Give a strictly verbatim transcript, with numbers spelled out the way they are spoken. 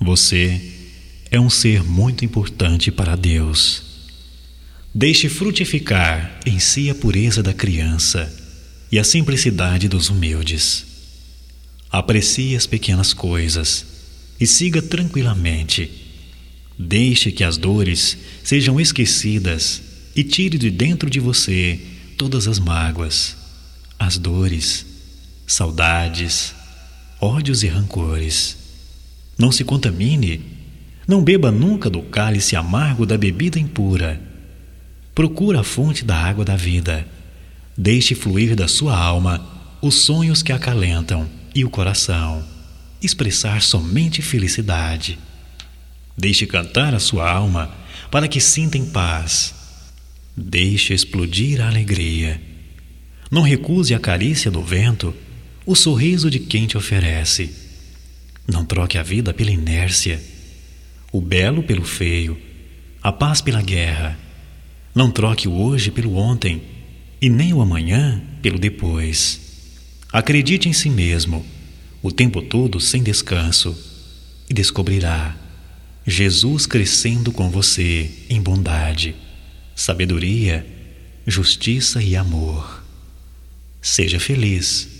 Você é um ser muito importante para Deus. Deixe frutificar em si a pureza da criança e a simplicidade dos humildes. Aprecie as pequenas coisas e siga tranquilamente. Deixe que as dores sejam esquecidas e tire de dentro de você todas as mágoas, as dores, saudades, ódios e rancores. Não se contamine, não beba nunca do cálice amargo da bebida impura. Procura a fonte da água da vida. Deixe fluir da sua alma os sonhos que acalentam e o coração expressar somente felicidade. Deixe cantar a sua alma para que sinta em paz. Deixe explodir a alegria. Não recuse a carícia do vento, o sorriso de quem te oferece. Não troque a vida pela inércia, o belo pelo feio, a paz pela guerra. Não troque o hoje pelo ontem e nem o amanhã pelo depois. Acredite em si mesmo, o tempo todo sem descanso, e descobrirá Jesus crescendo com você em bondade, sabedoria, justiça e amor. Seja feliz.